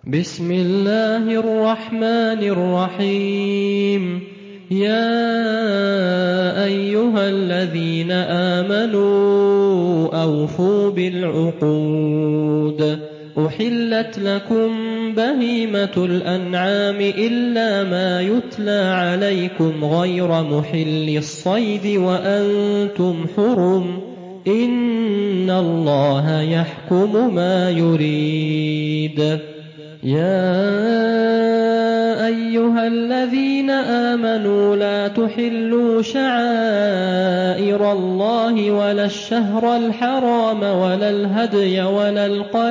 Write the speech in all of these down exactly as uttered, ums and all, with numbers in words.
بسم الله الرحمن الرحيم يا أيها الذين آمنوا أوفوا بالعقود أحلت لكم بهيمة الأنعام إلا ما يتلى عليكم غير محل الصيد وأنتم حرم إن الله يحكم ما يريد يا أيها الذين آمنوا لا تحلوا شعائر الله ولا الشهر الحرام ولا الهدي ولا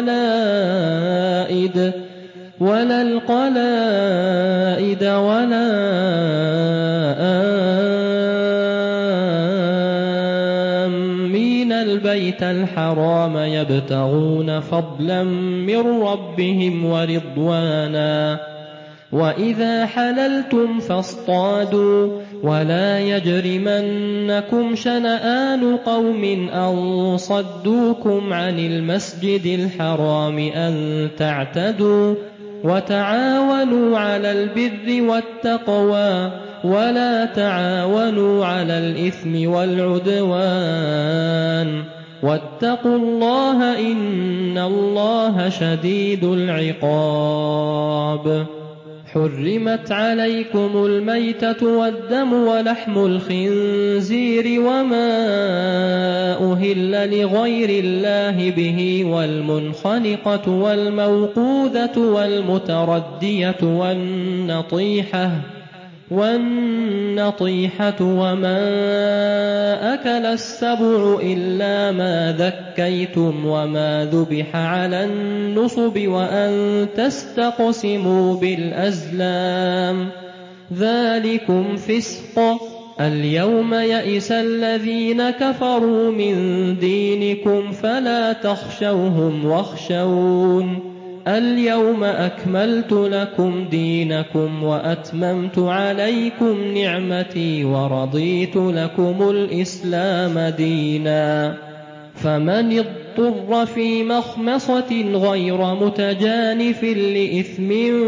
القلائد ولا القلائد ولا آمين البيت الحرام يبتغون فضلا من ربهم ورضوانا وإذا حللتم فاصطادوا ولا يجرمنكم شنآن قوم أن صدوكم عن المسجد الحرام أن تعتدوا وتعاونوا على البر والتقوى ولا تعاونوا على الإثم والعدوان واتقوا الله إن الله شديد العقاب حرمت عليكم الميتة والدم ولحم الخنزير وما أهل لغير الله به والمنخنقة والموقوذة والمتردية والنطيحة والنطيحة وما أكل السبع إلا ما ذكيتم وما ذبح على النصب وأن تستقسموا بالأزلام ذلكم فسق اليوم يئس الذين كفروا من دينكم فلا تخشوهم واخشون اليوم أكملت لكم دينكم وأتممت عليكم نعمتي ورضيت لكم الإسلام دينا فمن اضطر في مخمصة غير متجانف لإثم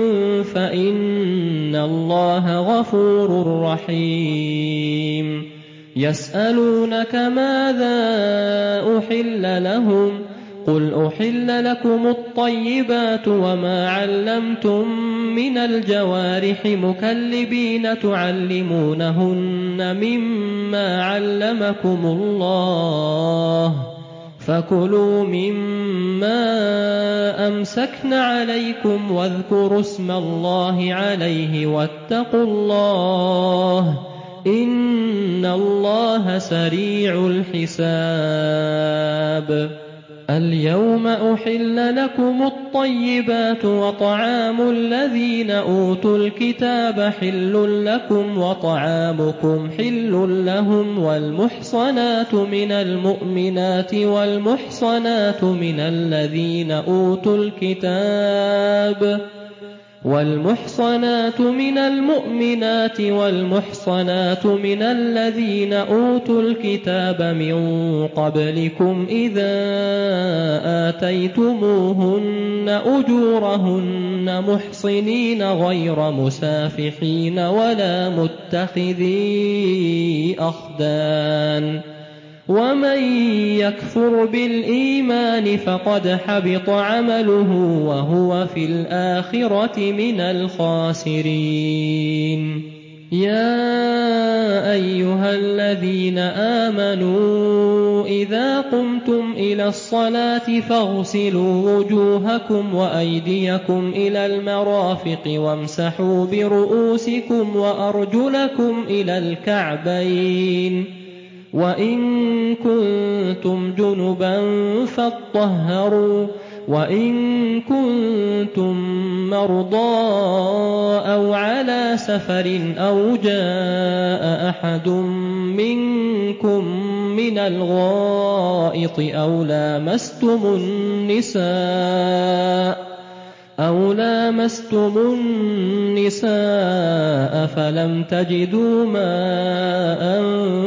فإن الله غفور رحيم يسألونك ماذا أحل لهم قل أحل لكم الطيبات وما علمتم من الجوارح مكلبين تعلمونهن مما علمكم الله فكلوا مما أمسكن عليكم واذكروا اسم الله عليه واتقوا الله إن الله سريع الحساب اليوم أحل لكم الطيبات وطعام الذين أوتوا الكتاب حل لكم وطعامكم حل لهم والمحصنات من المؤمنات والمحصنات من الذين أوتوا الكتاب والمحصنات من المؤمنات والمحصنات من الذين أوتوا الكتاب من قبلكم إذا آتيتموهن أجورهن محصنين غير مسافحين ولا متخذي أخدان ومن يكفر بالإيمان فقد حبط عمله وهو في الآخرة من الخاسرين يا أيها الذين آمنوا إذا قمتم إلى الصلاة فاغسلوا وجوهكم وأيديكم إلى المرافق وامسحوا برؤوسكم وأرجلكم إلى الكعبين وإن كنتم جنبا فاطهروا وإن كنتم مرضى أو على سفر أو جاء أحد منكم من الغائط أو لامستم النساء أو لامستم لامستم النساء فلم تجدوا ماء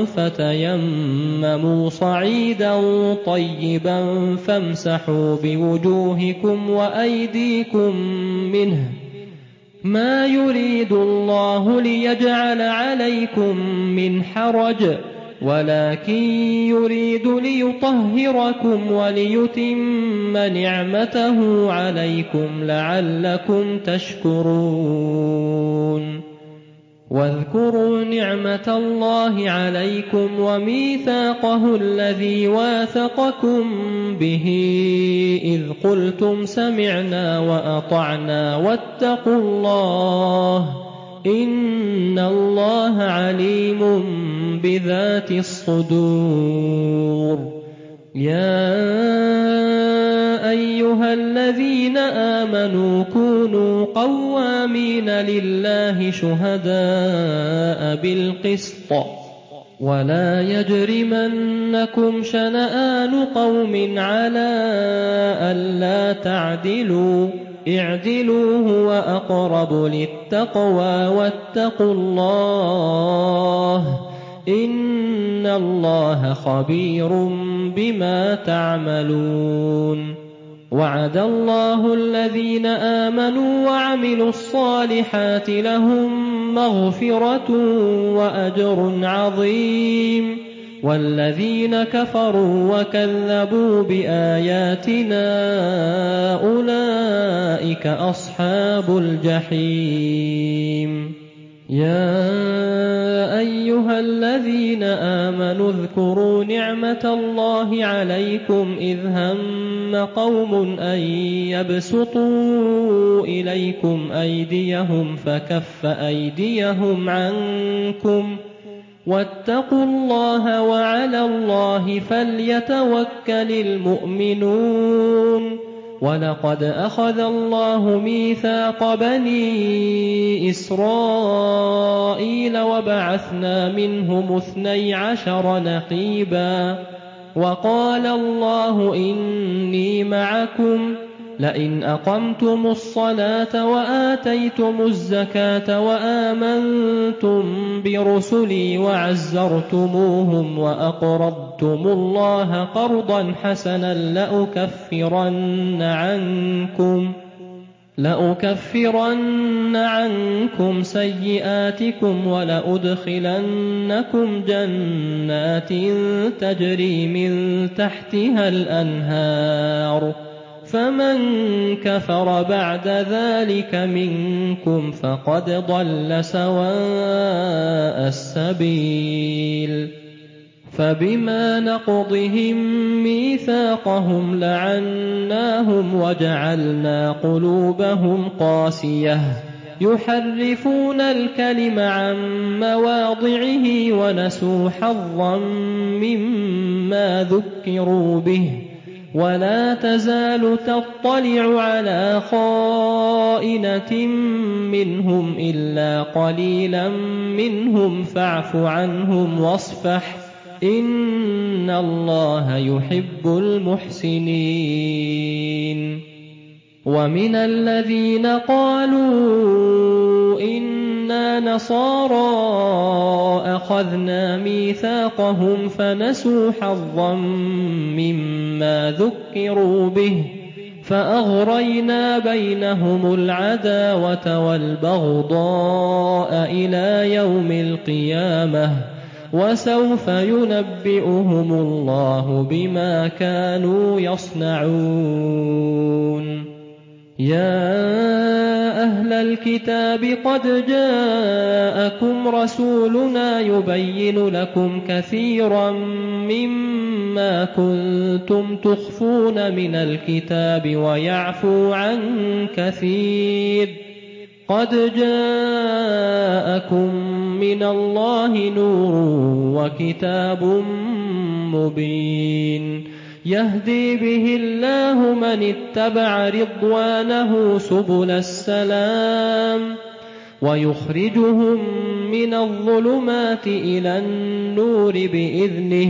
فتيمموا صعيدا طيبا فامسحوا بوجوهكم وأيديكم منه ما يريد الله ليجعل عليكم من حرج ولكن يريد ليطهركم وليتم نعمته عليكم لعلكم تشكرون واذكروا نعمة الله عليكم وميثاقه الذي واثقكم به إذ قلتم سمعنا وأطعنا واتقوا الله إن الله عليم بذات الصدور يا أيها الذين آمنوا كونوا قوامين لله شهداء بالقسط ولا يجرمنكم شنآن قوم على ألا تعدلوا اعدلوا هو أقرب للتقوى واتقوا الله إن الله خبير بما تعملون وعد الله الذين آمنوا وعملوا الصالحات لهم مغفرة وأجر عظيم والذين كفروا وكذبوا بآياتنا أولئك أصحاب الجحيم يا أيها الذين آمنوا اذكروا نعمة الله عليكم إذ هم قوم أن يبسطوا إليكم أيديهم فكف أيديهم عنكم واتقوا الله وعلى الله فليتوكل المؤمنون ولقد أخذ الله ميثاق بني إسرائيل وبعثنا منهم اثني عشر نقيبا وقال الله إني معكم لئن أقمتم الصلاة وآتيتم الزكاة وآمنتم برسلي وعزرتموهم وأقرضتم الله قرضا حسنا لأكفرن عنكم لأكفرن عنكم سيئاتكم ولأدخلنكم جنات تجري من تحتها الأنهار فمن كفر بعد ذلك منكم فقد ضل سواء السبيل فبما نقضهم ميثاقهم لعناهم وجعلنا قلوبهم قاسية يحرفون الكلم عن مواضعه ونسوا حظا مما ذكروا به ولا تزال تطلع على خائنة منهم إلا قليلا منهم فاعف عنهم واصفح إن الله يحب المحسنين ومن الذين قالوا إنا نصارى أخذنا ميثاقهم فنسوا حظا مما ذكروا به فأغرينا بينهم العداوة والبغضاء إلى يوم القيامة وسوف ينبئهم الله بما كانوا يصنعون يا أهل الكتاب قد جاءكم رسولنا يبين لكم كثيرا مما كنتم تخفون من الكتاب ويعفو عن كثير قد جاءكم من الله نور وكتاب مبين يهدي به الله من اتبع رضوانه سبل السلام ويخرجهم من الظلمات إلى النور بإذنه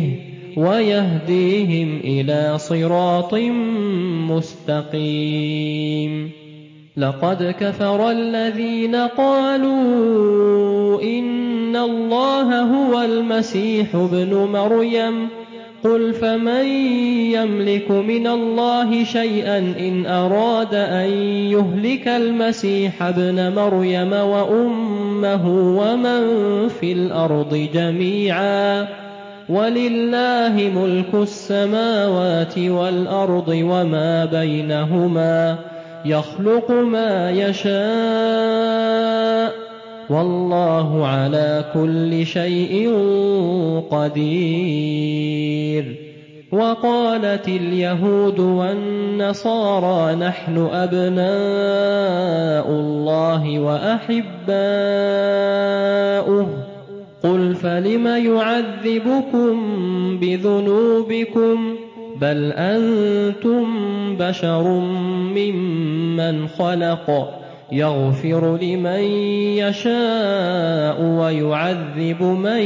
ويهديهم إلى صراط مستقيم لقد كفر الذين قالوا إن الله هو المسيح ابن مريم قل فمن يملك من الله شيئا إن أراد أن يهلك المسيح ابن مريم وأمه ومن في الأرض جميعا ولله ملك السماوات والأرض وما بينهما يخلق ما يشاء والله على كل شيء قدير. وقالت اليهود والنصارى نحن أبناء الله وأحباؤه قل فلم يعذبكم بذنوبكم بل أنتم بشر ممن خلق يغفر لمن يشاء ويعذب من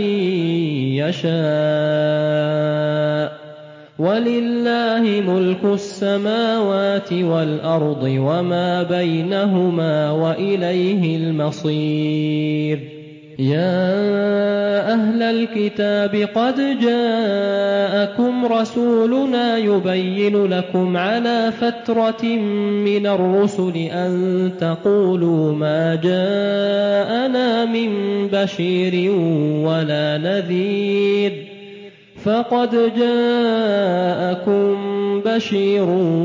يشاء ولله ملك السماوات والأرض وما بينهما وإليه المصير. يا أهل الكتاب قد جاءكم رسولنا يبين لكم على فترة من الرسل أن تقولوا ما جاءنا من بشير ولا نذير فقد جاءكم بشير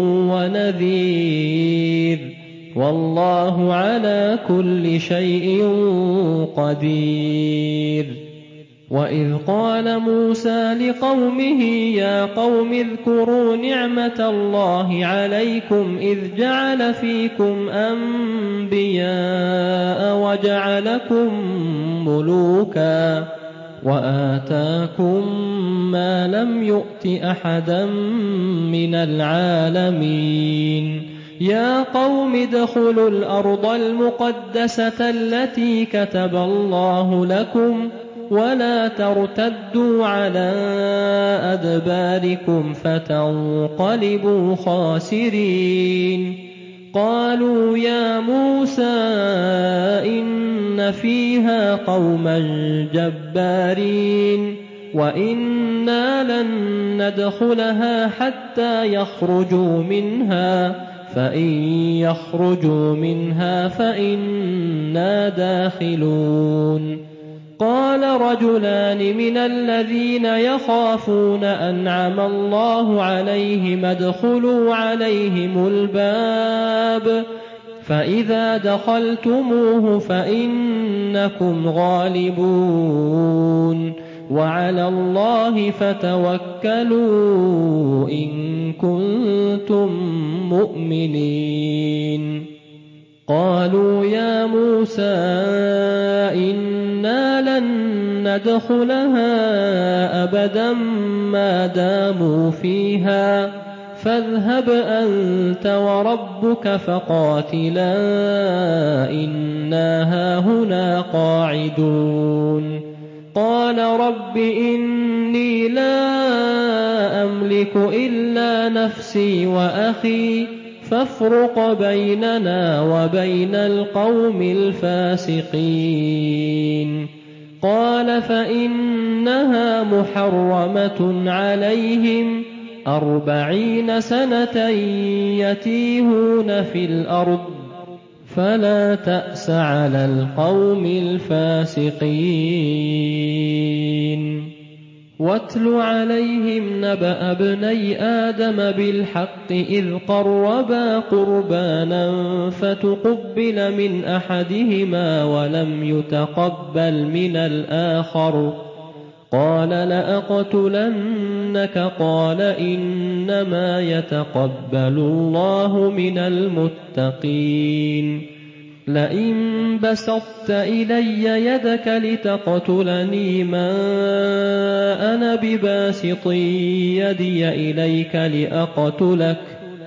ونذير والله على كل شيء قدير. وإذ قال موسى لقومه يا قوم اذكروا نعمة الله عليكم إذ جعل فيكم أنبياء وجعلكم ملوكا وآتاكم ما لم يؤت أحدا من العالمين. يا قوم ادخلوا الأرض المقدسة التي كتب الله لكم ولا ترتدوا على أدباركم فتنقلبوا خاسرين. قالوا يا موسى إن فيها قوما جبارين وإنا لن ندخلها حتى يخرجوا منها فإن يخرجوا منها فإنا داخلون. قال رجلان من الذين يخافون أنعم الله عليهم ادخلوا عليهم الباب فإذا دخلتموه فإنكم غالبون وعلى الله فتوكلوا إن كنتم مؤمنين. قالوا يا موسى إنا لن ندخلها أبدا ما داموا فيها فاذهب أنت وربك فقاتلا إنا هاهنا قاعدون. قال رب إني لا أملك إلا نفسي وأخي فافرق بيننا وبين القوم الفاسقين. قال فإنها محرمة عليهم أربعين سنة يتيهون في الأرض فلا تأس على القوم الفاسقين. واتل عليهم نبأ ابني آدم بالحق إذ قربا قربانا فتقبل من أحدهما ولم يتقبل من الآخر قال لأقتلنك قال إنما يتقبل الله من المتقين. لئن بسطت إلي يدك لتقتلني ما أنا بباسط يدي إليك لأقتلك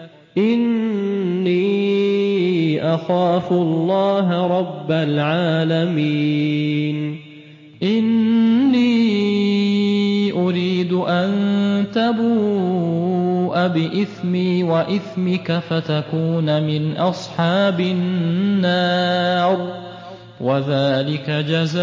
إني أخاف الله رب العالمين. إني أريد تريد أن تبوء بإثمي وإثمك فتكون من أصحاب النار وذلك جزاء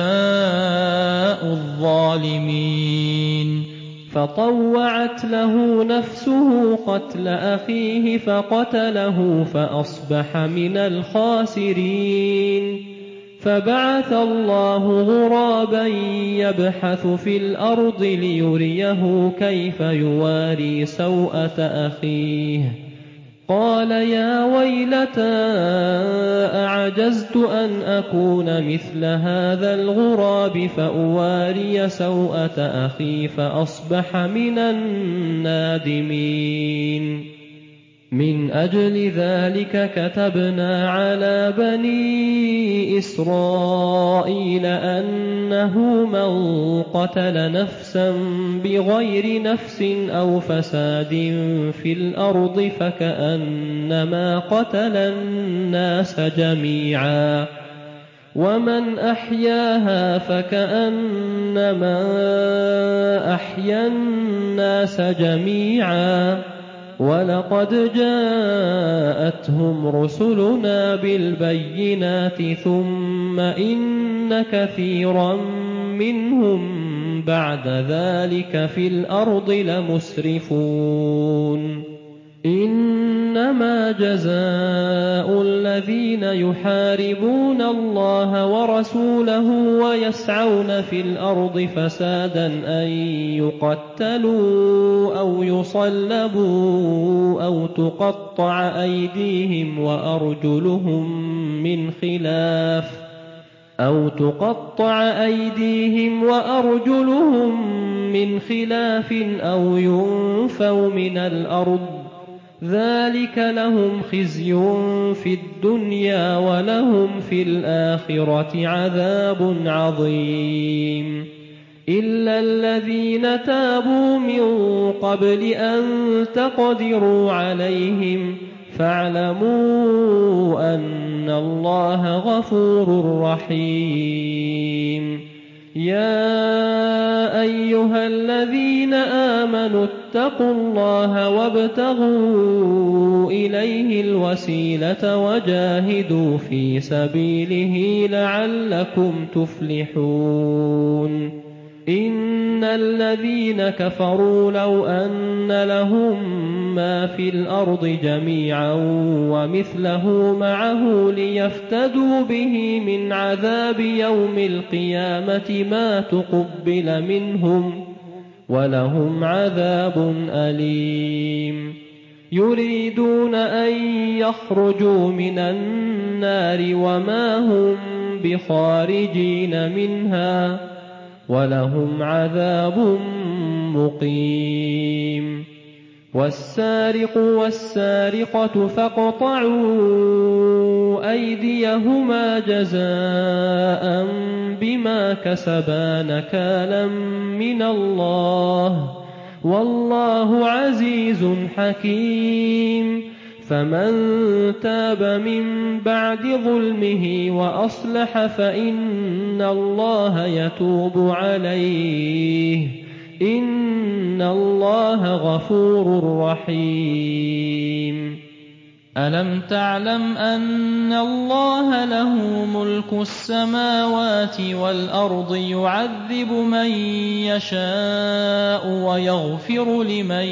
الظالمين. فطوعت له نفسه قتل أخيه فقتله فأصبح من الخاسرين. فبعث الله غرابا يبحث في الأرض ليريه كيف يواري سوءة أخيه قال يا ويلتى أعجزت أن أكون مثل هذا الغراب فأواري سوءة أخي فأصبح من النادمين. من أجل ذلك كتبنا على بني إسرائيل أنه من قتل نفسا بغير نفس أو فساد في الأرض فكأنما قتل الناس جميعا ومن أحياها فكأنما أحيا الناس جميعا ولقد جاءتهم رسلنا بالبينات ثم إن كثيرا منهم بعد ذلك في الأرض لمسرفون. إنما جزاء الذين يحاربون الله ورسوله ويسعون في الأرض فسادا أن يقتلوا أو يصلبوا أو تقطع أيديهم وأرجلهم من خلاف أو تقطع أيديهم وأرجلهم من خلاف أو ينفوا من الأرض ذلك لهم خزي في الدنيا ولهم في الآخرة عذاب عظيم. إلا الذين تابوا من قبل أن تقدروا عليهم فاعلموا أن الله غفور رحيم. يا أيها الذين آمنوا اتقوا الله وابتغوا إليه الوسيلة وجاهدوا في سبيله لعلكم تفلحون. إن الذين كفروا لو أن لهم ما في الأرض جميعا ومثله معه ليفتدوا به من عذاب يوم القيامة ما تقبل منهم ولهم عذاب أليم. يريدون أن يخرجوا من النار وما هم بخارجين منها ولهم عذاب مقيم. والسارق والسارقة فاقطعوا أيديهما جزاء بما كسبا نكالا من الله والله عزيز حكيم. فمن تاب من بعد ظلمه وأصلح فإن الله يتوب عليه إن الله غفور رحيم. ألم تعلم أن الله له ملك السماوات والأرض يعذب من يشاء ويغفر لمن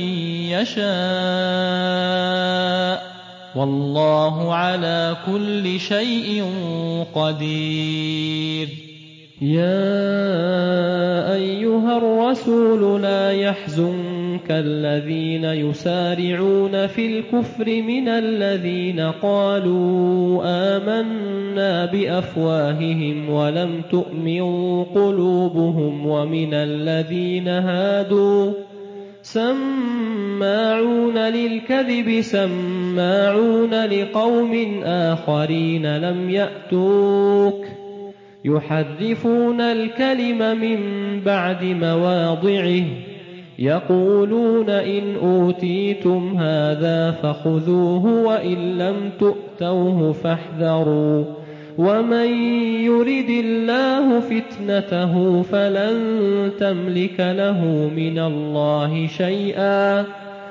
يشاء والله على كل شيء قدير. يا أيها الرسول لا يحزنك الذين يسارعون في الكفر من الذين قالوا آمنا بأفواههم ولم تؤمن قلوبهم ومن الذين هادوا سماعون للكذب سماعون لقوم آخرين لم يأتوك يحرفون الكلم من بعد مواضعه يقولون إن أوتيتم هذا فخذوه وإن لم تؤتوه فاحذروا ومن يرد الله فتنته فلن تملك له من الله شيئا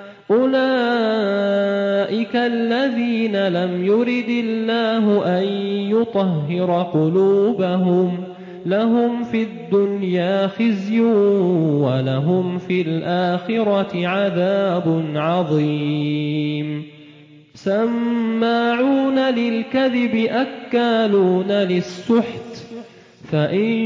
أولئك الذين لم يرد الله أن يطهر قلوبهم لهم في الدنيا خزي ولهم في الآخرة عذاب عظيم سماعون للكذب أكالون للسحت فإن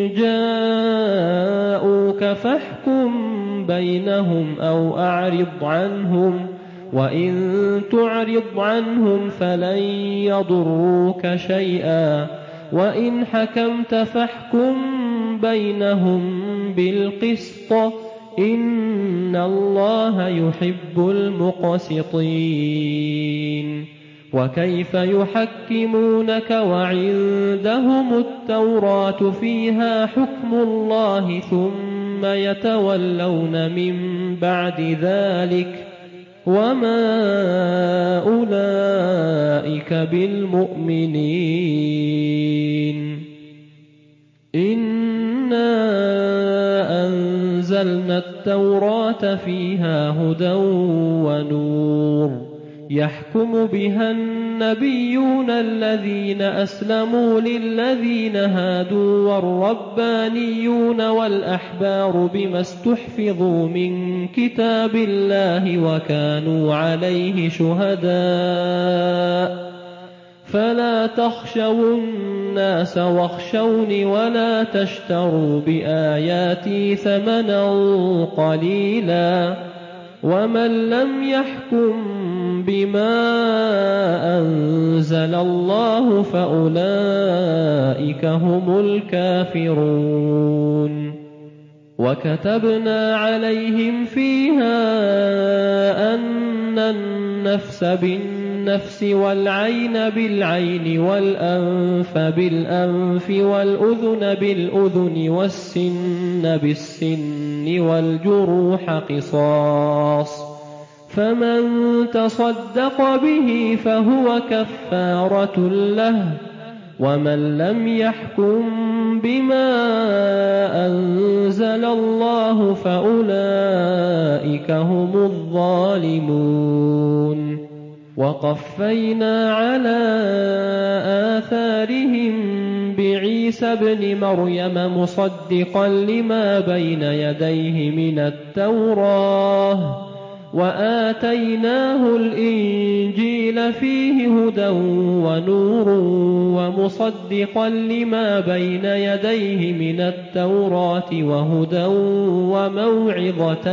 جاءوك فاحكم بينهم أو أعرض عنهم وإن تعرض عنهم فلن يضروك شيئا وإن حكمت فاحكم بينهم بالقسط إن الله يحب المقسطين وكيف يحكمونك وعندهم التوراة فيها حكم الله ثم يتولون من بعد ذلك وما أولئك بالمؤمنين إنا أنزلنا التوراة فيها هدى ونور يحكم بها النبيون الذين أسلموا للذين هادوا والربانيون والأحبار بما استحفظوا من كتاب الله وكانوا عليه شهداء فلا تخشوا الناس واخشوني ولا تشتروا بآياتي ثمنا قليلا ومن لم يحكم بما أنزل الله فأولئك هم الكافرون وكتبنا عليهم فيها أن النفس بالنفس والعين بالعين والأنف بالأنف والأذن بالأذن والسن بالسن والجروح قصاص فمن تصدق به فهو كفارة له ومن لم يحكم بما أنزل الله فأولئك هم الظالمون وقفينا على آثارهم بعيسى ابن مريم مصدقا لما بين يديه من التوراة وآتيناه الإنجيل فيه هدى ونور ومصدقا لما بين يديه من التوراة وهدى وموعظة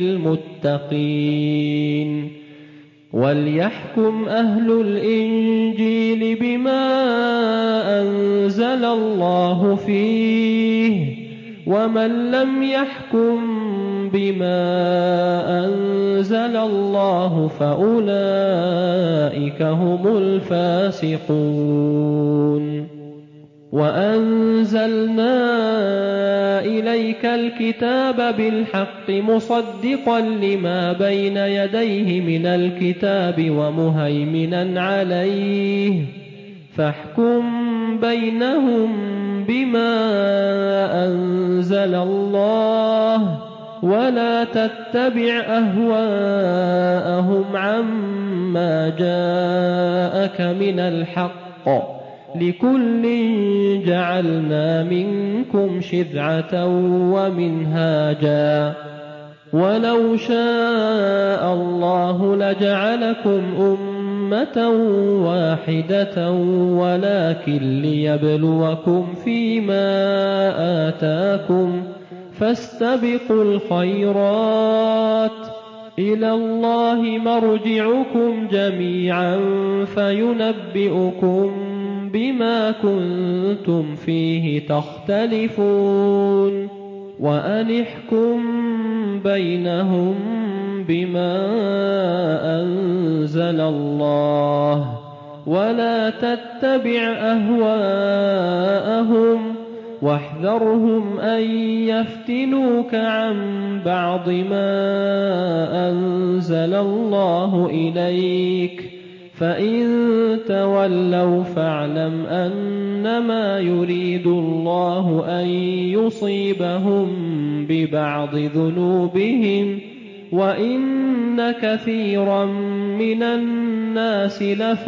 للمتقين وليحكم أهل الإنجيل بما أنزل الله فيه ومن لم يحكم بما أنزل الله فأولئك هم الفاسقون وأنزلنا إليك الكتاب بالحق مصدقا لما بين يديه من الكتاب ومهيمنا عليه فاحكم بينهم بما أنزل الله ولا تتبع أهواءهم عما جاءك من الحق لكل جعلنا منكم شرعة ومنهاجا ولو شاء الله لجعلكم أمة واحدة ولكن ليبلوكم فيما آتاكم فاستبقوا الخيرات إلى الله مرجعكم جميعا فينبئكم بما كنتم فيه تختلفون وأن احكم بينهم بما أنزل الله ولا تتبع أهواءهم واحذرهم أن يفتنوك عن بعض ما أنزل الله إليك فإن تولوا فاعلم أنما يريد الله أن يصيبهم ببعض ذنوبهم وإن كثيرا من الناس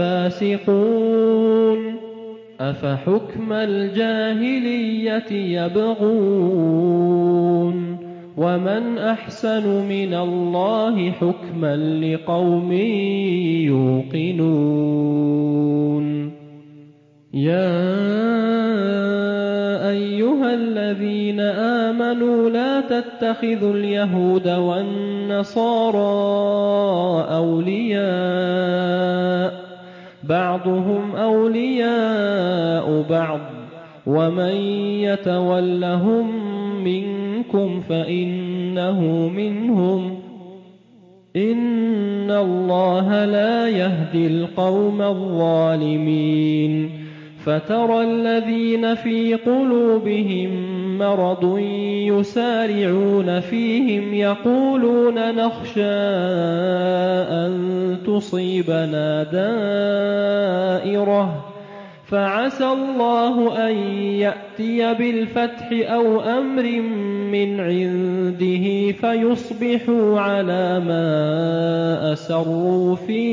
لفاسقون أفحكم الجاهلية يبغون ومن أحسن من الله حكما لقوم يوقنون يا أيها الذين آمنوا لا تتخذوا اليهود والنصارى أولياء بعضهم أولياء بعض ومن يتولهم منكم فإنه منهم إن الله لا يهدي القوم الظالمين فترى الذين في قلوبهم مرض يسارعون فيهم يقولون نخشى أن تصيبنا دائرة فعسى الله أن يأتي بالفتح أو أمر من عنده فيصبحوا على ما أسروا في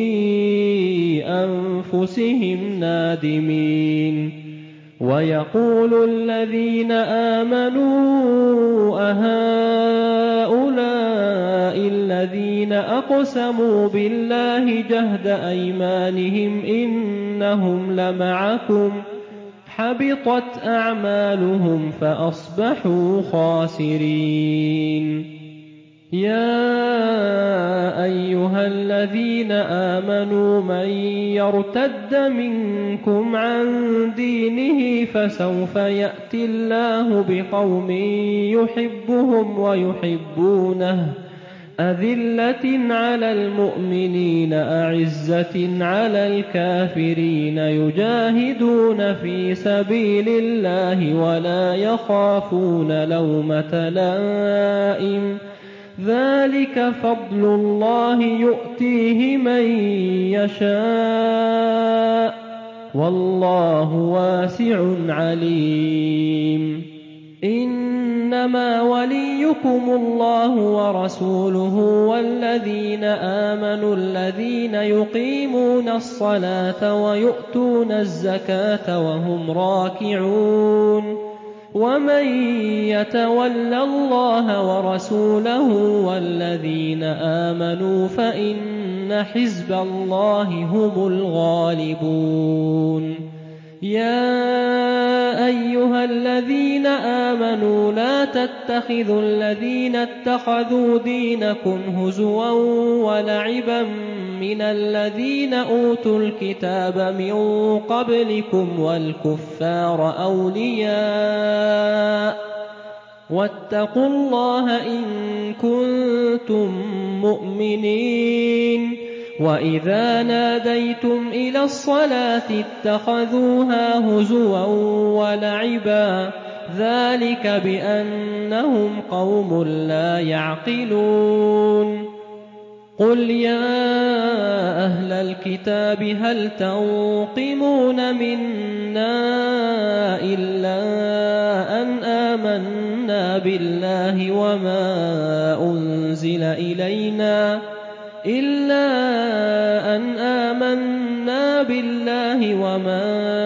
أنفسهم نادمين ويقول الذين آمنوا أهؤلاء الذين أقسموا بالله جهد أيمانهم إنهم لمعكم حبطت أعمالهم فأصبحوا خاسرين يا أيها الذين آمنوا من يرتد منكم عن دينه فسوف يأتي الله بقوم يحبهم ويحبونه أذلة على المؤمنين أعزة على الكافرين يجاهدون في سبيل الله ولا يخافون لومة لائم ذلك فضل الله يؤتيه من يشاء والله واسع عليم إنما وليكم الله ورسوله والذين آمنوا الذين يقيمون الصلاة ويؤتون الزكاة وهم راكعون ومن يتول الله ورسوله والذين آمنوا فإن حزب الله هم الغالبون يا أيها الذين آمنوا لا تتخذوا الذين اتخذوا دينكم هزوا ولعبا من الذين أوتوا الكتاب من قبلكم والكفار أولياء واتقوا الله إن كنتم مؤمنين وإذا ناديتم إلى الصلاة اتخذوها هزوا ولعبا ذلك بأنهم قوم لا يعقلون قل يا أهل الكتاب هل تنقمون منا إلا أن آمنا بالله وما أنزل إلينا إلا أن آمنا بالله وما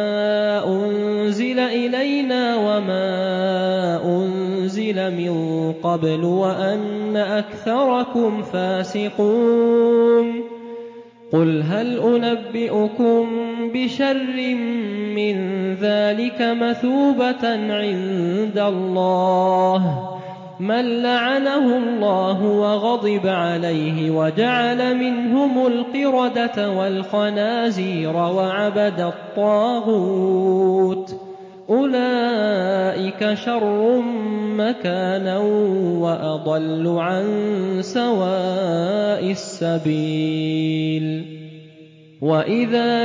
أنزل إلينا وما أنزل من قبل وأن أكثركم فاسقون قل هل أنبئكم بشر من ذلك مثوبة عند الله من لعنه الله وغضب عليه وجعل منهم القردة والخنازير وعبد الطاغوت أولئك شر مكانا وأضل عن سواء السبيل وإذا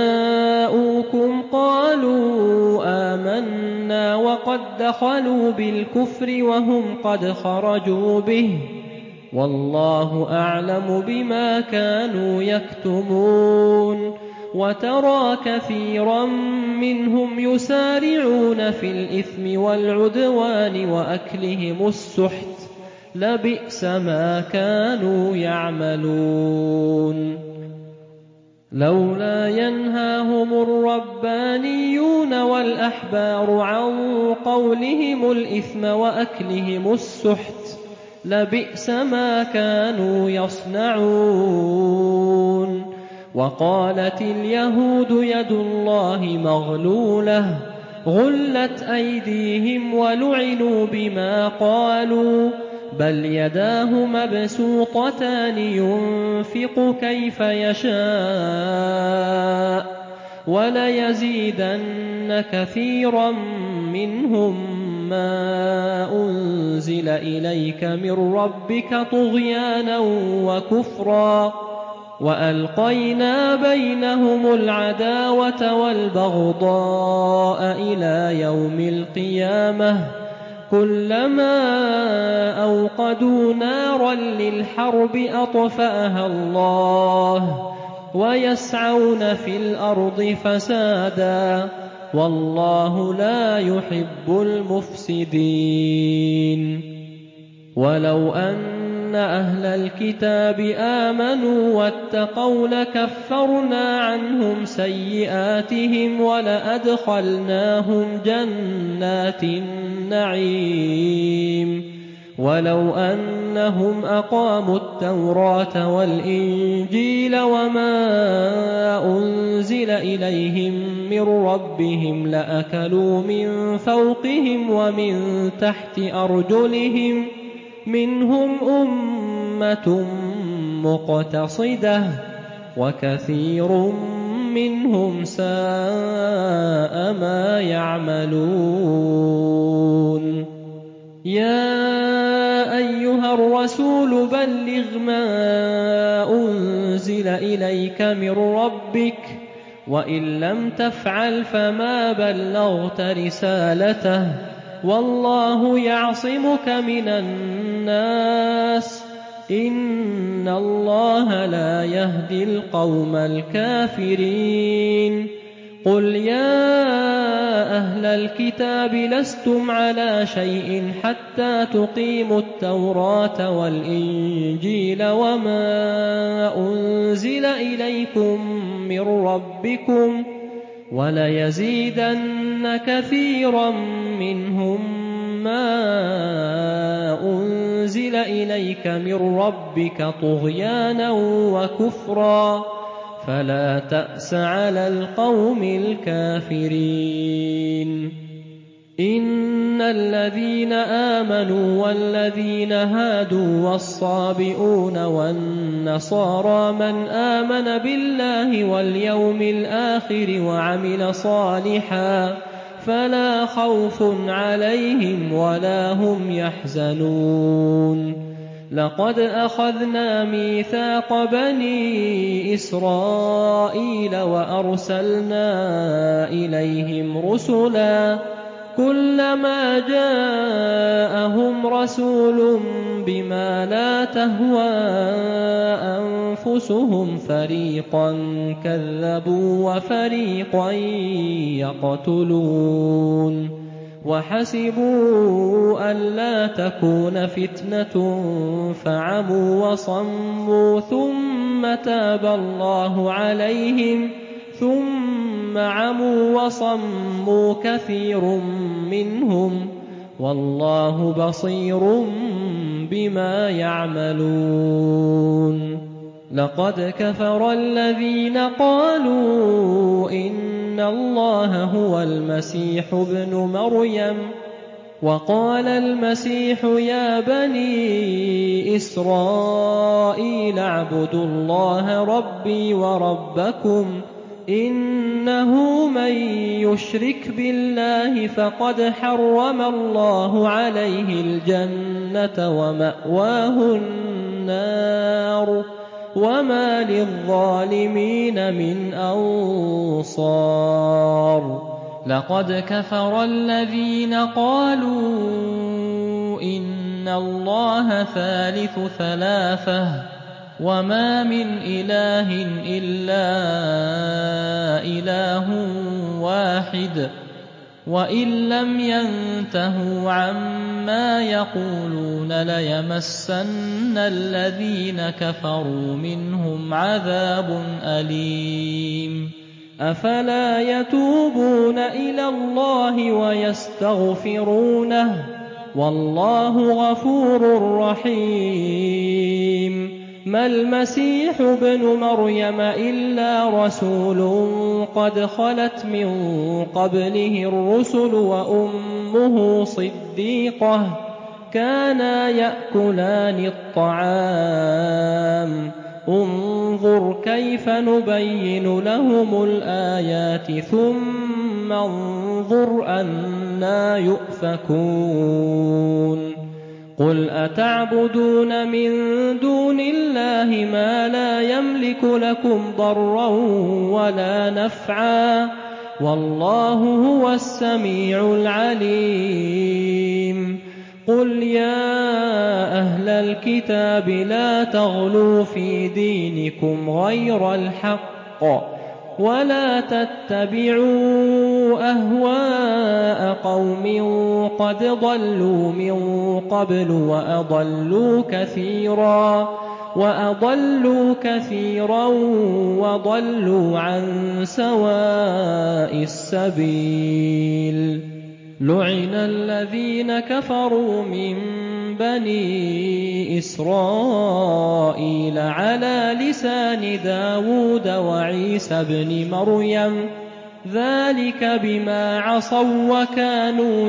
جاءوكم قالوا آمنا وقد دخلوا بالكفر وهم قد خرجوا به والله أعلم بما كانوا يكتمون وترى كثيرا منهم يسارعون في الإثم والعدوان وأكلهم السحت لبئس ما كانوا يعملون لولا ينهاهم الربانيون والأحبار عن قولهم الإثم وأكلهم السحت لبئس ما كانوا يصنعون وقالت اليهود يد الله مغلولة غلت أيديهم ولعنوا بما قالوا بل يداه مبسوطتان ينفق كيف يشاء وليزيدن كثيرا منهم ما أنزل إليك من ربك طغيانا وكفرا وألقينا بينهم العداوة والبغضاء إلى يوم القيامة كلما أوقدوا نارا للحرب أطفأها الله ويسعون في الأرض فسادا والله لا يحب المفسدين ولو أن أهل الكتاب آمنوا واتقوا لكفرنا عنهم سيئاتهم ولأدخلناهم جنات النعيم ولو أنهم أقاموا التوراة والإنجيل وما أنزل إليهم من ربهم لأكلوا من فوقهم ومن تحت أرجلهم منهم أمة مقتصدة وكثير منهم ساء ما يعملون يا أيها الرسول بلغ ما أنزل إليك من ربك وإن لم تفعل فما بلغت رسالته والله يعصمك من الناس إن الله لا يهدي القوم الكافرين قل يا أهل الكتاب لستم على شيء حتى تقيموا التوراة والإنجيل وما أنزل إليكم من ربكم وليزيدن كثيرا منهم ما أنزل إليك من ربك طغيانا وكفرا فلا تأس على القوم الكافرين إن الذين آمنوا والذين هادوا والصابئون والنصارى من آمن بالله واليوم الآخر وعمل صالحا فلا خوف عليهم ولا هم يحزنون لقد أخذنا ميثاق بني إسرائيل وأرسلنا إليهم رسلا كلما جاءهم رسول بما لا تهوى أنفسهم فريقا كذبوا وفريقا يقتلون وحسبوا ألا تكون فتنة فعموا وصموا ثم تاب الله عليهم ثم عموا وصموا كثير منهم والله بصير بما يعملون لقد كفر الذين قالوا إن الله هو المسيح ابن مريم وقال المسيح يا بني إسرائيل اعبدوا الله ربي وربكم إنه من يشرك بالله فقد حرم الله عليه الجنة ومأواه النار وما للظالمين من أنصار لقد كفر الذين قالوا إن إِنَّ اللَّهَ ثَالِثُ ثَلَاثَةٍ وَمَا مِنْ إِلَٰهٍ إِلَّا إِلَٰهٌ وَاحِدٌ وَإِن لَّمْ يَنتَهُوا عَمَّا يَقُولُونَ لَيَمَسَّنَّ الَّذِينَ كَفَرُوا مِنْهُمْ عَذَابٌ أَلِيمٌ أَفَلَا يَتُوبُونَ إِلَى اللَّهِ وَيَسْتَغْفِرُونَهُ وَاللَّهُ غَفُورٌ رَّحِيمٌ مَا الْمَسِيحُ ابْنُ مَرْيَمَ إِلَّا رَسُولٌ قَدْ خَلَتْ مِن قَبْلِهِ الرُّسُلُ وَأُمُّهُ صِدِّيقَةٌ كَانَا يَأْكُلَانِ الطَّعَامَ انظُرْ كَيْفَ نُبَيِّنُ لَهُمُ الْآيَاتِ ثُمَّ انظُرْ أَنَّىٰ يُؤْفَكُونَ قُلْ أَتَعْبُدُونَ مِن دُونِ اللَّهِ مَا لَا يَمْلِكُ لَكُمْ ضَرًّا وَلَا نَفْعًا وَاللَّهُ هُوَ السَّمِيعُ الْعَلِيمُ قُلْ يَا أَهْلَ الْكِتَابِ لَا تَغْلُوا فِي دِينِكُمْ غَيْرَ الْحَقِّ وَلَا تَتَّبِعُوا أَهْوَاءَ قَوْمٍ قَدْ ضَلُّوا مِن قَبْلُ وَأَضَلُّوا كَثِيرًا وَأَضَلُّوا كَثِيرًا وَضَلُّوا عَن سَوَاءِ السَّبِيلِ لُعِنَ الَّذِينَ كَفَرُوا مِن بَنِي إِسْرَائِيلَ عَلَىٰ لِسَانِ دَاوُودَ وَعِيسَى ابْنِ مَرْيَمَ ذَٰلِكَ بِمَا عَصَوا وَّكَانُوا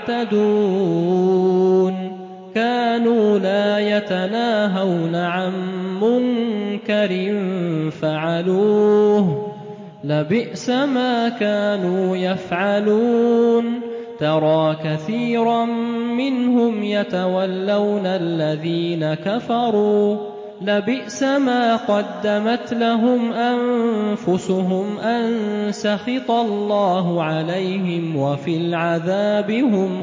يَعْتَدُونَ كَانُوا لَا يَتَنَاهَوْنَ عَن مُّنكَرٍ فَعَلُوهُ لَبِئْسَ مَا كَانُوا يَفْعَلُونَ تَرَىٰ كَثِيرًا مِّنْهُمْ يَتَوَلَّوْنَ الَّذِينَ كَفَرُوا لَبِئْسَ مَا قَدَّمَتْ لَهُمْ أَنفُسُهُمْ أَن سَخِطَ اللَّهُ عَلَيْهِمْ وَفِي الْعَذَابِ هُمْ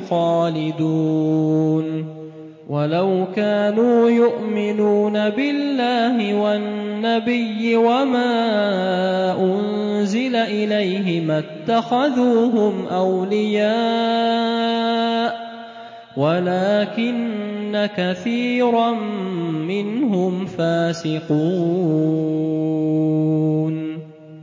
خَالِدُونَ وَلَوْ كَانُوا يُؤْمِنُونَ بِاللَّهِ وَالنَّبِيِّ وَمَا أُنزِلَ إِلَيْهِ مَا اتَّخَذُوهُمْ أَوْلِيَاءَ وَلَٰكِنَّ كَثِيرًا مِّنْهُمْ فَاسِقُونَ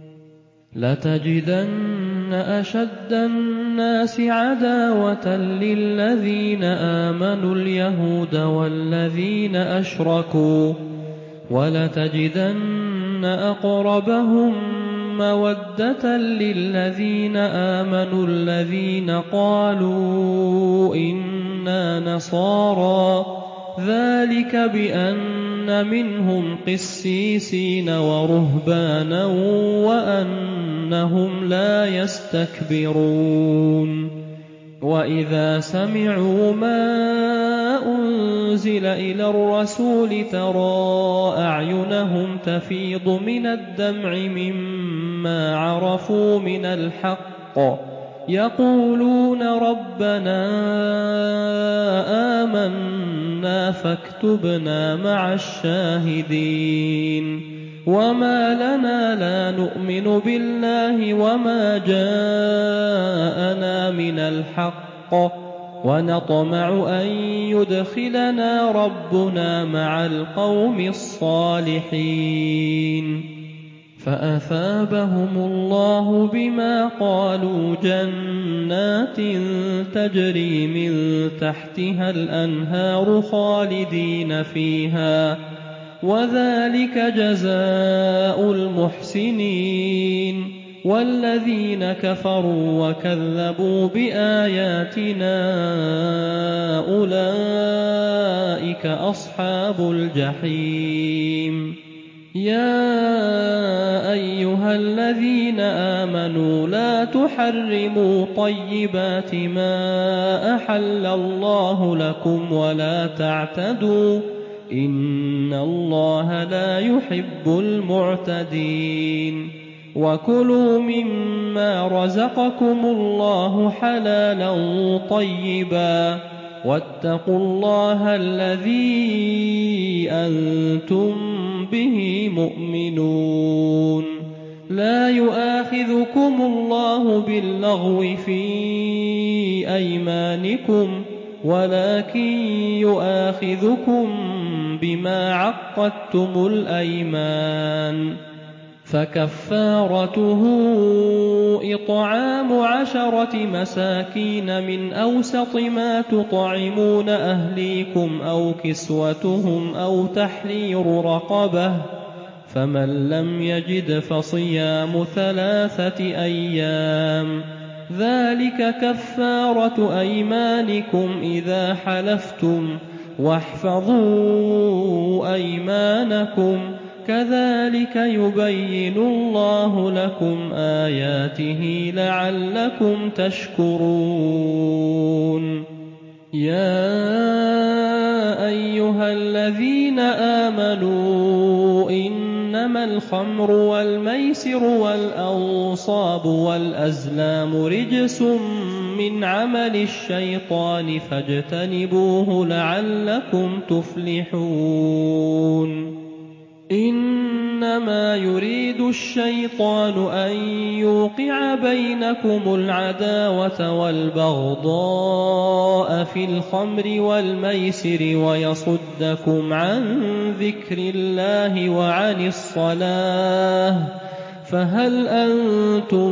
لَتَجِدَنَّ أَشَدَّ النَّاسِ عَدَاوَةً لِّلَّذِينَ آمَنُوا الْيَهُودَ وَالَّذِينَ أَشْرَكُوا وَلَتَجِدَنَّ أَقْرَبَهُم مَّوَدَّةً لِّلَّذِينَ آمَنُوا الَّذِينَ قَالُوا إِنَّا نَصَارَىٰ ذَٰلِكَ بِأَنَّ مِنْهُمْ قِسِّيسِينَ وَرُهْبَانًا وَأَنَّهُمْ لَا يَسْتَكْبِرُونَ وَإِذَا سَمِعُوا مَا أُنزِلَ إِلَى الرَّسُولِ تَرَىٰ أَعْيُنَهُمْ تَفِيضُ مِنَ الدَّمْعِ مِمَّا عَرَفُوا مِنَ الْحَقِّ يَقُولُونَ رَبَّنَا آمَنَّا فَاكْتُبْنَا مَعَ الشَّاهِدِينَ وَمَا لَنَا لَا نُؤْمِنُ بِاللَّهِ وَمَا جَاءَنَا مِنَ الْحَقِّ وَنَطْمَعُ أَن يُدْخِلَنَا رَبُّنَا مَعَ الْقَوْمِ الصَّالِحِينَ فَأَثَابَهُمُ اللَّهُ بِمَا قَالُوا جَنَّاتٍ تَجْرِي مِن تَحْتِهَا الْأَنْهَارُ خَالِدِينَ فِيهَا وَذَٰلِكَ جَزَاءُ الْمُحْسِنِينَ وَالَّذِينَ كَفَرُوا وَكَذَّبُوا بِآيَاتِنَا أُولَٰئِكَ أَصْحَابُ الْجَحِيمِ يَا أَيُّهَا الَّذِينَ آمَنُوا لَا تُحَرِّمُوا طَيِّبَاتِ مَا أَحَلَّ اللَّهُ لَكُمْ وَلَا تَعْتَدُوا إِنَّ اللَّهَ لَا يُحِبُّ الْمُعْتَدِينَ وَكُلُوا مِمَّا رَزَقَكُمُ اللَّهُ حَلَالًا طَيِّبًا واتقوا الله الذي أنتم به مؤمنون لا يؤاخذكم الله باللغو في أيمانكم ولكن يؤاخذكم بما عقدتم الأيمان فكفارته إطعام عشرة مساكين من أوسط ما تطعمون أهليكم أو كسوتهم أو تحرير رقبة فمن لم يجد فصيام ثلاثة أيام ذلك كفارة أيمانكم إذا حلفتم واحفظوا أيمانكم كذلك يبين الله لكم آياته لعلكم تشكرون يا أيها الذين آمنوا إنما الخمر والميسر والأنصاب والأزلام رجس من عمل الشيطان فاجتنبوه لعلكم تفلحون إنما يريد الشيطان أن يوقع بينكم العداوة والبغضاء في الخمر والميسر ويصدكم عن ذكر الله وعن الصلاة فهل أنتم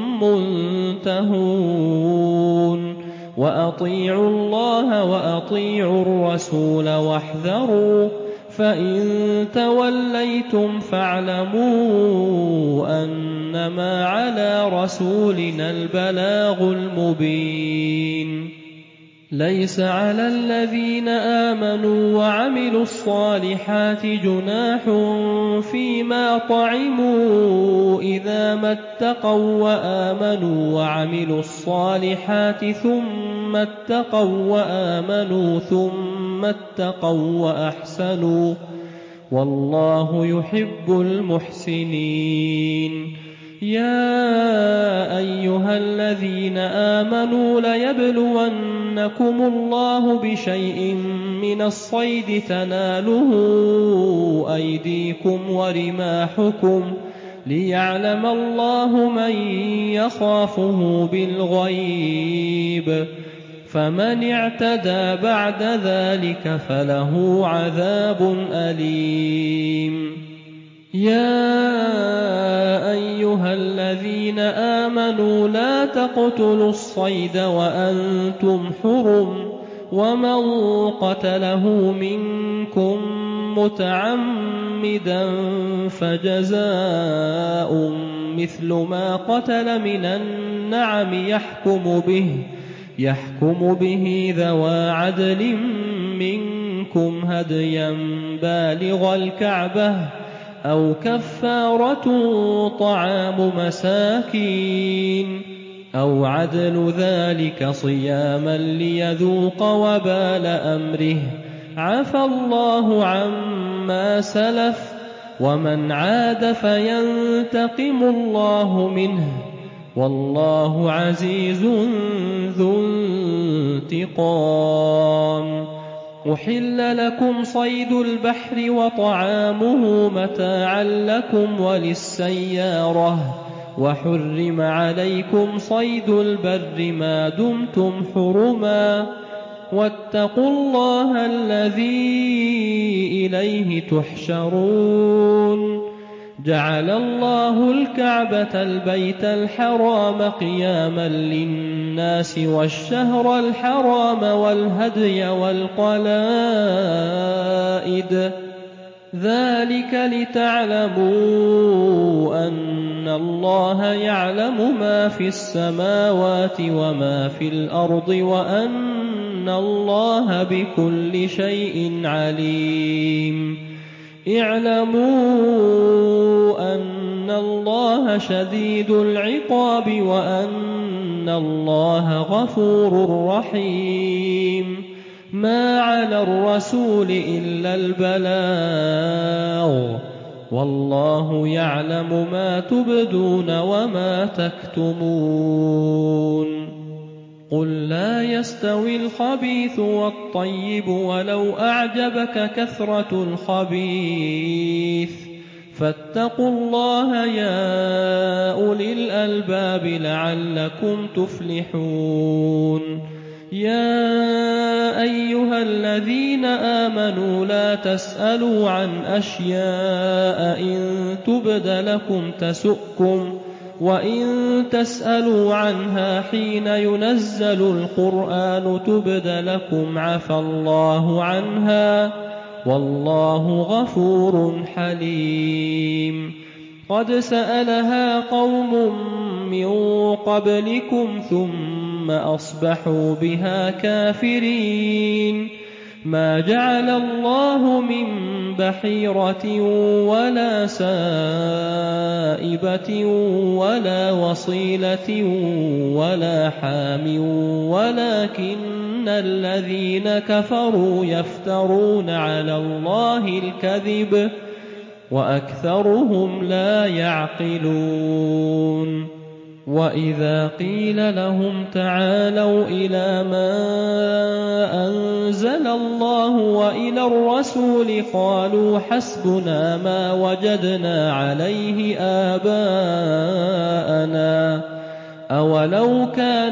منتهون وأطيعوا الله وأطيعوا الرسول واحذروا فإن توليتم فاعلموا أنما على رسولنا البلاغ المبين ليس على الذين آمنوا وعملوا الصالحات جناح فيما طعموا إذا ما اتقوا وآمنوا وعملوا الصالحات ثم اتقوا وآمنوا ثم اتقوا وأحسنوا والله يحب المحسنين يا أيها الذين آمنوا ليبلونكم الله بشيء من الصيد تناله أيديكم ورماحكم ليعلم الله من يخافه بالغيب فمن اعتدى بعد ذلك فله عذاب أليم يا أيها الذين آمنوا لا تقتلوا الصيد وأنتم حرم ومن قتله منكم متعمدا فجزاء مثل ما قتل من النعم يحكم به يحكم به ذوى عدل منكم هديا بالغ الكعبة أو كفارة طعام مساكين أو عدل ذلك صياما ليذوق وبال أمره عفى الله عما سلف ومن عاد فينتقم الله منه والله عزيز ذو انتقام أحل لكم صيد البحر وطعامه متاعا لكم وللسيارة وحرم عليكم صيد البر ما دمتم حرما واتقوا الله الذي إليه تحشرون جعل الله الكعبة البيت الحرام قياما للناس والشهر الحرام والهدي والقلائد ذلك لتعلموا أن الله يعلم ما في السماوات وما في الأرض وأن الله بكل شيء عليم اعلموا أن الله شديد العقاب وأن الله غفور رحيم ما على الرسول إلا البلاغ والله يعلم ما تبدون وما تكتمون قل لا يستوي الخبيث والطيب ولو أعجبك كثرة الخبيث فاتقوا الله يا أولي الألباب لعلكم تفلحون يا أيها الذين آمنوا لا تسألوا عن أشياء إن تبد لكم تسؤكم وإن تسألوا عنها حين ينزل القرآن تبد لكم عفى الله عنها والله غفور حليم قد سألها قوم من قبلكم ثم أصبحوا بها كافرين ما جعل الله من بحيرة ولا سائبة ولا وصيلة ولا حام ولكن الذين كفروا يفترون على الله الكذب وأكثرهم لا يعقلون وإذا قيل لهم تعالوا إلى ما أنزل الله وإلى الرسول قالوا حسبنا ما وجدنا عليه آباءنا أولو كان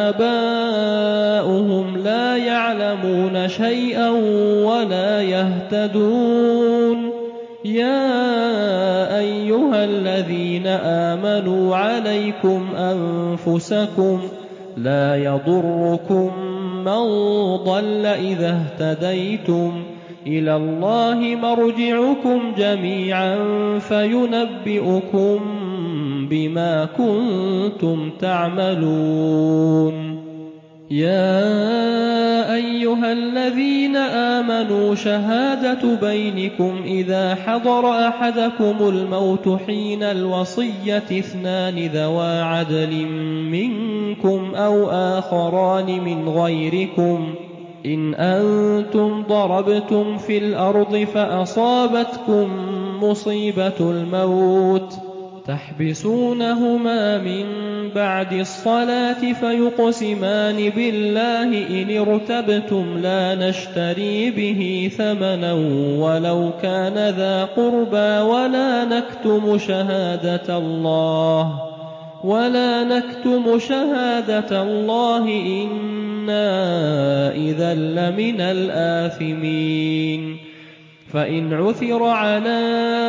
آباؤهم لا يعلمون شيئا ولا يهتدون يا أيها الذين آمنوا عليكم أنفسكم لا يضركم من ضل إذا اهتديتم إلى الله مرجعكم جميعا فينبئكم بما كنتم تعملون يا أيها الذين آمنوا شهادة بينكم إذا حضر أحدكم الموت حين الوصية اثنان ذوى عدل منكم أو آخران من غيركم إن أنتم ضربتم في الأرض فأصابتكم مصيبة الموت تحبسونهما من بعد الصلاة فيقسمان بالله إن ارتبتم لا نشتري به ثمنا ولو كان ذا قربى ولا نكتم شهادة الله ولا نكتم شهادة الله إنا إذا لمن الآثمين فإن عثر على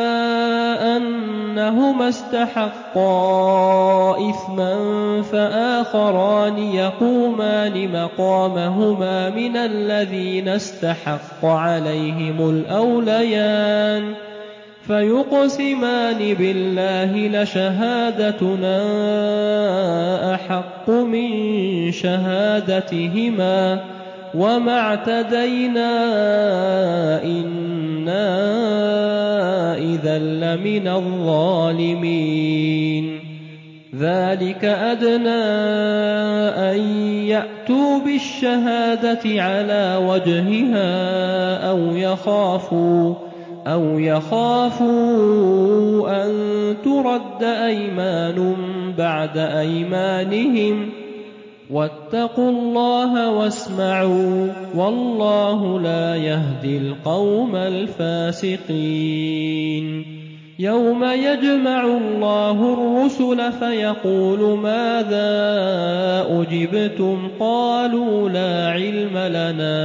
أنهما استحقا إثما فآخران يقومان مقامهما من الذين استحق عليهم الأوليان فيقسمان بالله لشهادتنا أحق من شهادتهما وما اعتدينا إنا إذا لمن الظالمين ذلك أدنى أن يأتوا بالشهادة على وجهها أو يخافوا أو يخافوا أن ترد أيمان بعد أيمانهم واتقوا الله واسمعوا والله لا يهدي القوم الفاسقين يوم يجمع الله الرسل فيقول ماذا أجبتم قالوا لا علم لنا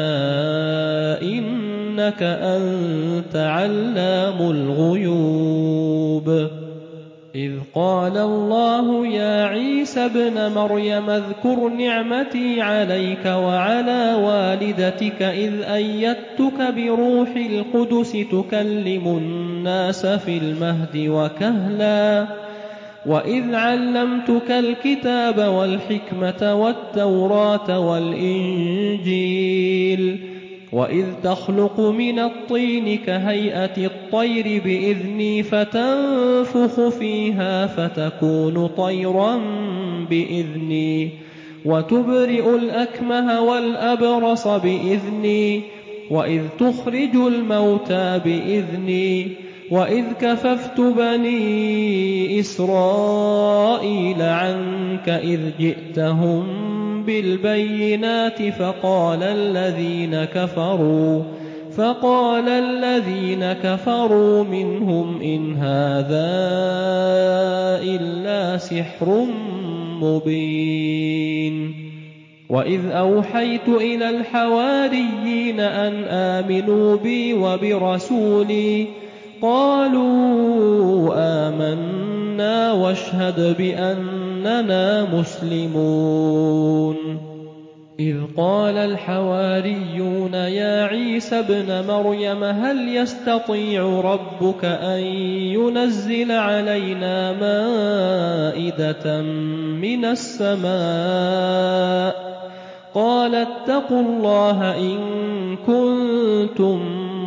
إنك أنت علام الغيوب إذ قال الله يا عيسى ابن مريم اذكر نعمتي عليك وعلى والدتك إذ أيدتك بروح القدس تكلم الناس في المهد وكهلا وإذ علمتك الكتاب والحكمة والتوراة والإنجيل وإذ تخلق من الطين كهيئة الطير بإذني فتنفخ فيها فتكون طيرا بإذني وتبرئ الأكمه والأبرص بإذني وإذ تخرج الموتى بإذني وإذ كففت بني إسرائيل عنك إذ جئتهم بالبينات فقال الذين كفروا فقال الذين كفروا منهم إن هذا إلا سحر مبين. وإذ أوحيت إلى الحواريين أن آمنوا بي وبرسولي قالوا آمنا واشهد بأننا مسلمون. إذ قال الحواريون يا عيسى ابن مريم هل يستطيع ربك أن ينزل علينا مائدة من السماء قال اتقوا الله إن كنتم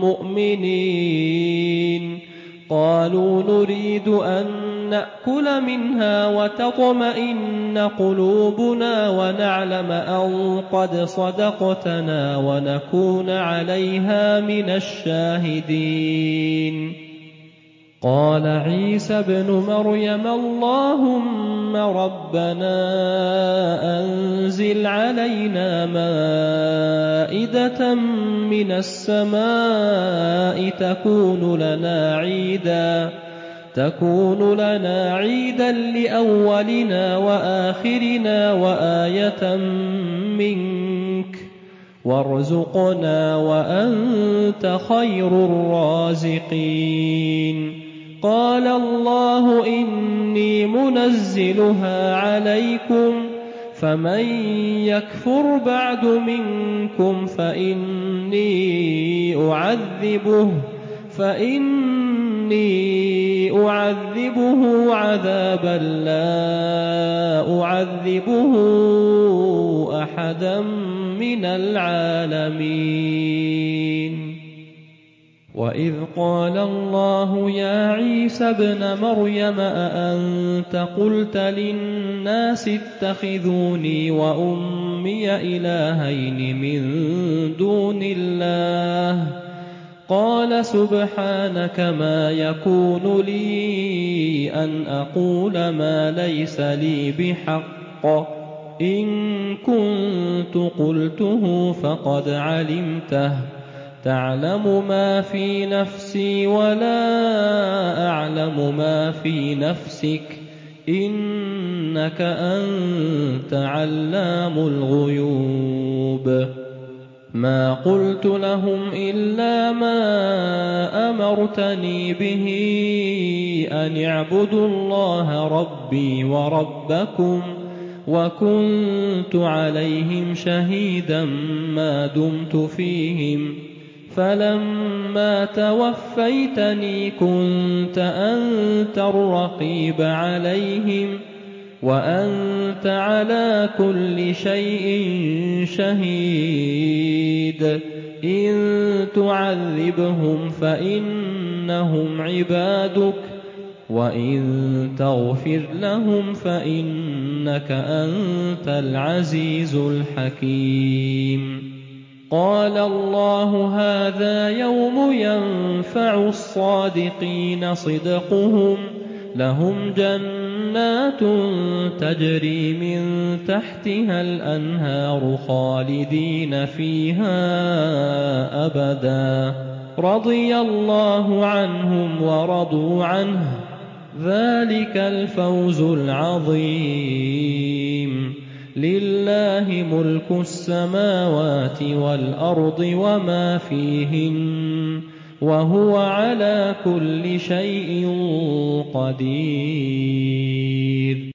مؤمنين. قالوا نريد أن نأكل منها وتطمئن قلوبنا ونعلم أن قد صدقتنا ونكون عليها من الشاهدين. قال عيسى ابن مريم اللهم ربنا أنزل علينا مائدة من السماء تكون لنا عيدا تكون لنا عيدا لأولنا وآخرنا وآية منك وارزقنا وأنت خير الرازقين. قال الله إني منزلها عليكم فمن يكفر بعد منكم فإني أعذبه فإني أعذبه عذابا لا أعذبه أحدا من العالمين. وإذ قال الله يا عيسى ابن مريم أأنت قلت للناس اتخذوني وأمي إلهين من دون الله قال سبحانك ما يكون لي أن أقول ما ليس لي بحق إن كنت قلته فقد علمته تعلم ما في نفسي ولا أعلم ما في نفسك إنك أنت علام الغيوب. ما قلت لهم إلا ما أمرتني به أن اعبدوا الله ربي وربكم وكنت عليهم شهيدا ما دمت فيهم فلما توفيتني كنت أنت الرقيب عليهم وأنت على كل شيء شهيد. إن تعذبهم فإنهم عبادك وإن تغفر لهم فإنك أنت العزيز الحكيم. قال الله هذا يوم ينفع الصادقين صدقهم لهم جنات تجري من تحتها الأنهار خالدين فيها أبدا رضي الله عنهم ورضوا عنه ذلك الفوز العظيم. لله ملك السماوات والأرض وما فيهن وهو على كل شيء قدير.